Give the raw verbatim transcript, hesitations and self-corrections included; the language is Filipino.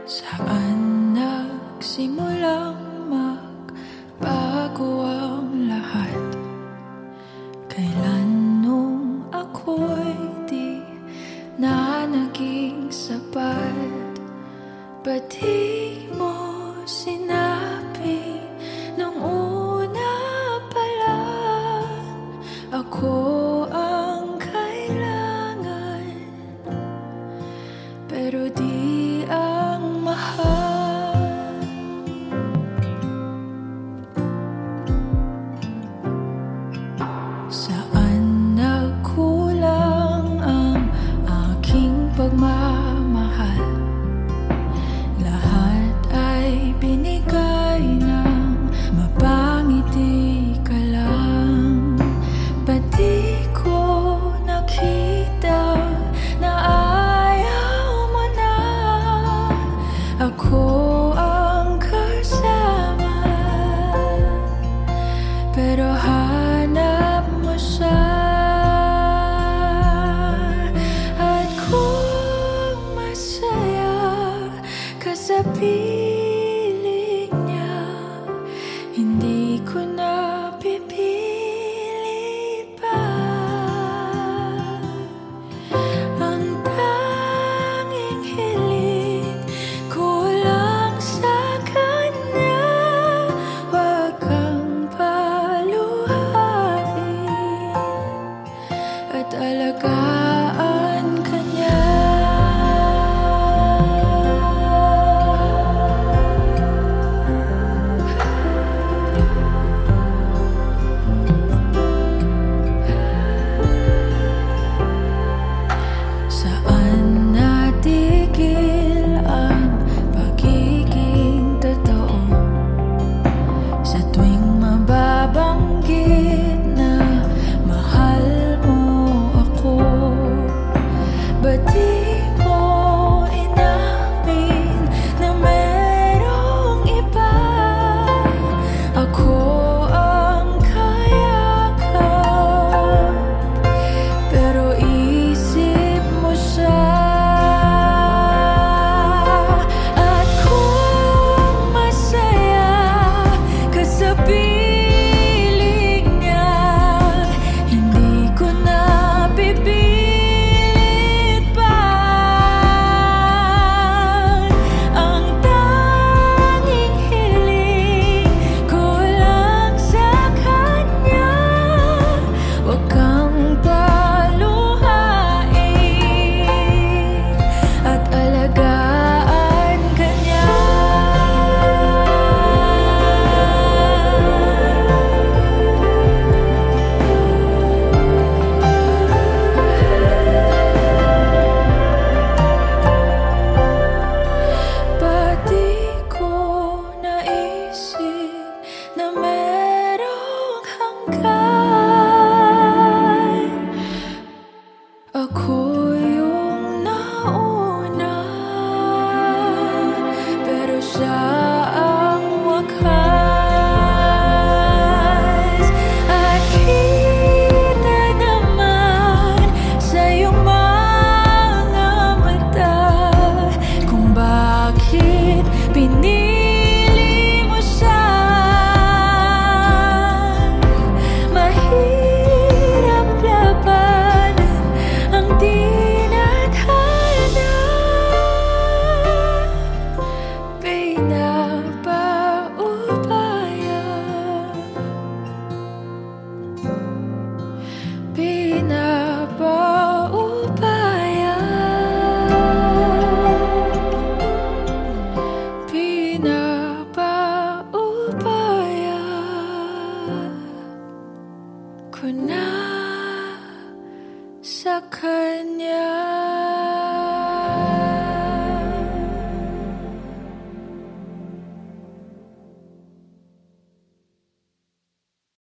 Saan nagsimulang magbago ang lahat? Kailan nung ako'y di na naging sapat? Ba't di mo sinabi nung una pa lang ako ang kailangan, pero di ang mahal? Saan nagkulang ang aking pagmamahal? Lahat ay binigay ng mapangiti ka lang. Ba't di ko nakita na ayaw mo na ako ang kasama? Pero hanap mo siya, at kung masaya ka sa piling niya, hindi ko na pipilit pa. Ang tanging hiling ko lang sa kanya, wag kang paluhain at alagaan ka niya. Saan natigil ang pagiging totoo? Sa tuwing mababanggit na mahal mo ako, ba't di mo inamin na merong iba? Ako ang kayakap, pero isip mo siya. At kung masaya ka sa piling niya, hindi ko na pipilit pa. Ang tanging hiling ko lang sa kanya, wag kang paluhain at alagaan ka niya. Ba't di ko naisip na merong hanggan? Ako yung nauna, pero siya ang wakas. At kita naman sa iyong mga mata kung bakit pinili mo siya. Mahirap labanan ang tinadhana. Pinapaubaya, pinapaubaya, pinapaubaya ko na sa kanya.